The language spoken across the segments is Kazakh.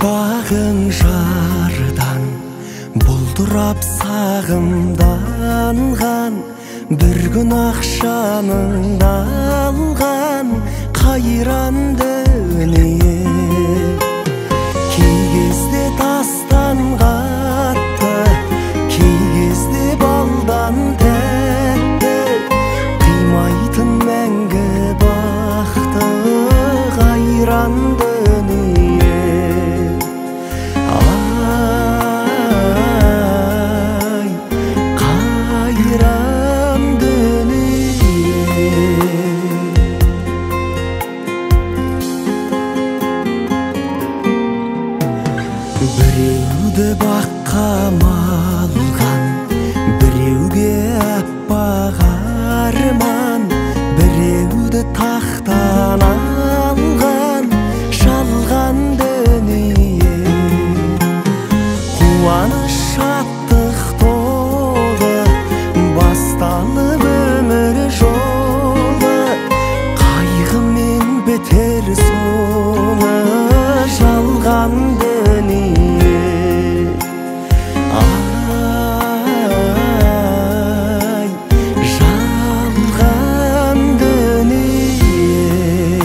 Бағың жардан бұлдырап сағымданған, бір күн ақшаның алған қайран дүние. Кей кезде тастан қатты, кей кезде балдан тәтті, қимайтын мәңгі бақты қайран дүние. Ай, қайран дүние. Біреуді баққа малған, біреуге аппақ арман, біреуді тақтан алған жалған дүние. Қуаныш шаттық толы басталып өмір жолы, қайғымен бітер соңы жалған дүние. Ай, жалған дүние.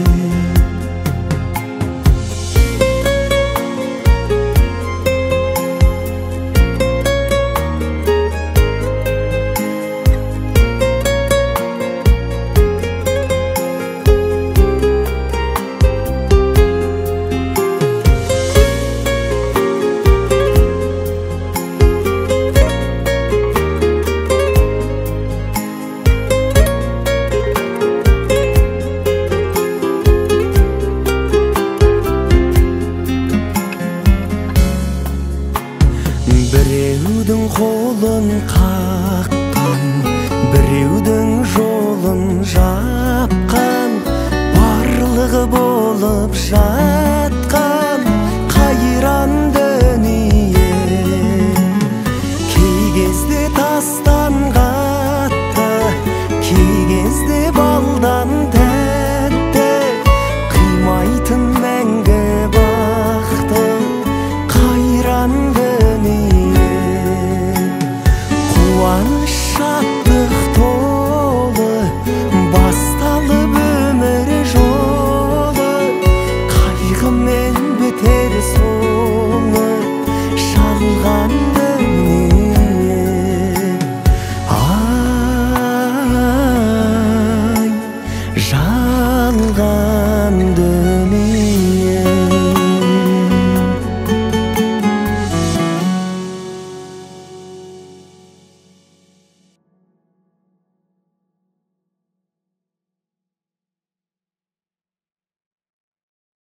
Біреудің қолын қаққан, біреудің жолын жапқан, барлығы болып